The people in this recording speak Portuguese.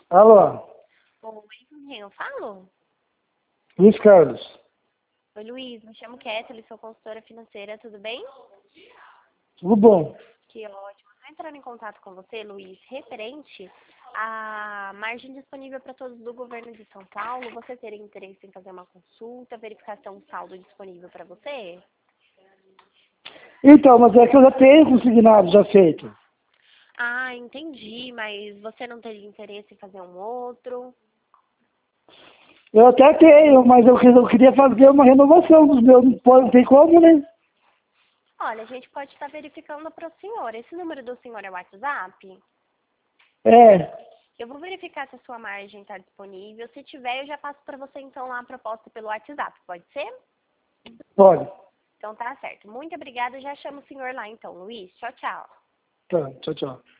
Alô, Oi, com quem eu falo? Luiz Carlos. Oi, Luiz, me chamo Kathleen, sou consultora financeira, tudo bem? Tudo bom? Que ótimo. Estou entrando em contato com você, Luiz, referente à margem disponível para todos do governo de São Paulo. Você teria interesse em fazer uma consulta, verificar se é um saldo disponível para você? Então, mas é que eu já tenho consignado já feito. Ah, entendi, mas você não teria interesse em fazer um outro? Eu até tenho, mas eu queria fazer uma renovação dos meus. Não tem como, né? Olha, a gente pode estar verificando para o senhor. Esse número do senhor é o WhatsApp? É, Eu vou verificar se a sua margem está disponível. Se tiver, eu já passo para você então lá a proposta pelo WhatsApp, pode ser? pode. Então tá certo. Muito obrigada, já chamo o senhor lá então, Luiz. Tchau, tchau. Tá, tchau, tchau.